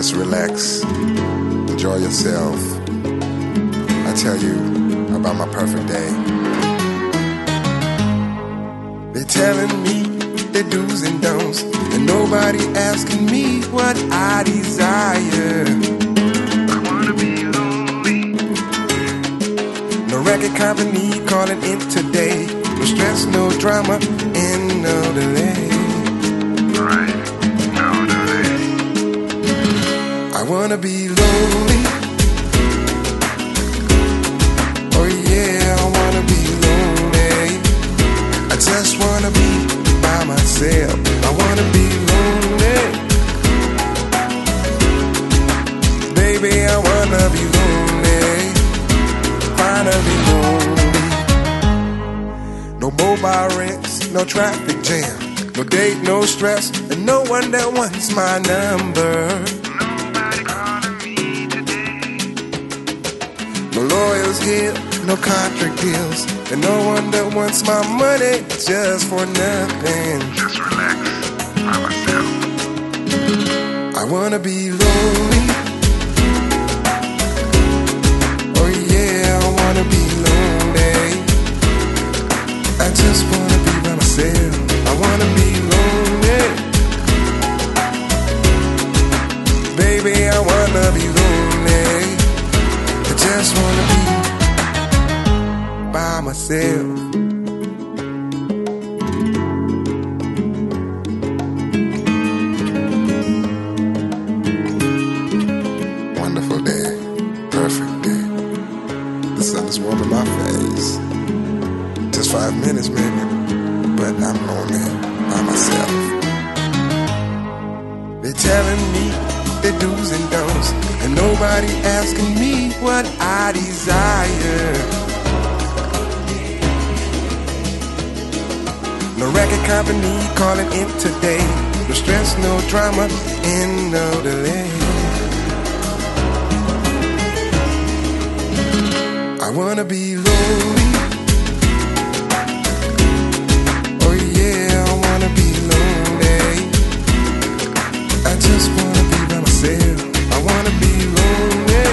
Just relax. Enjoy yourself. I tell you about my perfect day. They're telling me their do's and don'ts, and nobody asking me what I desire. I wanna be lonely. No record company calling in today. No stress, no drama, and no delay. Right, no delay. I wanna be lonely. Oh yeah, I wanna be lonely. I just wanna be by myself. I wanna be lonely. Baby, I wanna be lonely. Finally lonely. No mobile rents, no traffic jam, no date, no stress, and no one that wants my number. Nobody calling me today. No lawyers here, no contract deals, and no one that wants my money just for nothing. Just relax, by myself. I wanna be lonely. Oh yeah, I wanna be lonely. I just wanna be by myself. I wanna be lonely. Baby, I wanna be lonely. I just wanna be by myself. Wonderful day, perfect day. The sun is warming my face. Just 5 minutes maybe, but I'm lonely by myself. They're telling me their do's and don'ts, and nobody asking me what I desire. No record company calling in today. No stress, no drama, and no delay. I wanna be lonely. Oh yeah, I wanna be lonely. I just wanna be by myself. I wanna be lonely.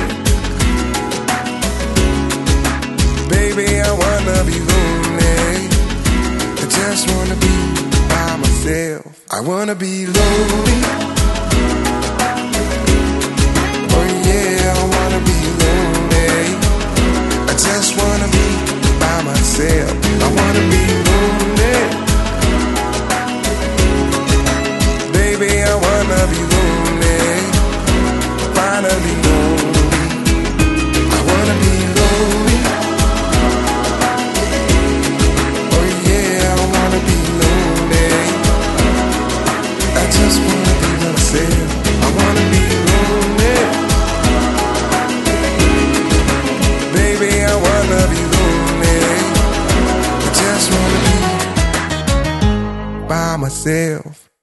Baby, I wanna be lonely. I just wanna be by myself. I wanna be lonely. Oh yeah, I wanna be lonely. I just wanna be by myself. I wanna be lonely. Baby, I wanna be lonely. Finally lonely. I wanna be lonely. Oh yeah, I wanna be lonely. I just wanna be myself. I wanna be lonely. Baby, I wanna be lonely. I just wanna be by myself.